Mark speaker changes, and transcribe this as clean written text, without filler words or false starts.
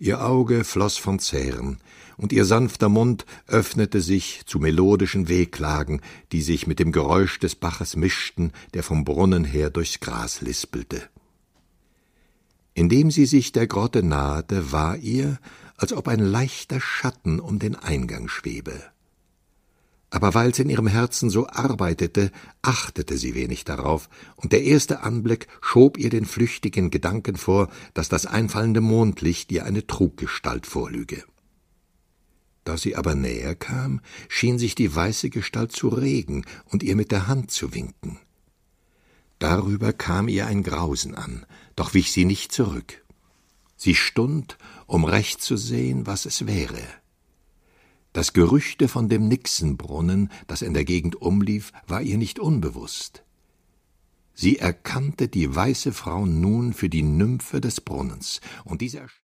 Speaker 1: Ihr Auge floß von Zähren, und ihr sanfter Mund öffnete sich zu melodischen Wehklagen, die sich mit dem Geräusch des Baches mischten, der vom Brunnen her durchs Gras lispelte. Indem sie sich der Grotte nahte, war ihr, als ob ein leichter Schatten um den Eingang schwebe. Aber weil's in ihrem Herzen so arbeitete, achtete sie wenig darauf, und der erste Anblick schob ihr den flüchtigen Gedanken vor, dass das einfallende Mondlicht ihr eine Truggestalt vorlüge. Da sie aber näher kam, schien sich die weiße Gestalt zu regen und ihr mit der Hand zu winken. Darüber kam ihr ein Grausen an, doch wich sie nicht zurück. Sie stund, um recht zu sehen, was es wäre. Das Gerüchte von dem Nixenbrunnen, das in der Gegend umlief, war ihr nicht unbewusst. Sie erkannte die weiße Frau nun für die Nymphe des Brunnens, und diese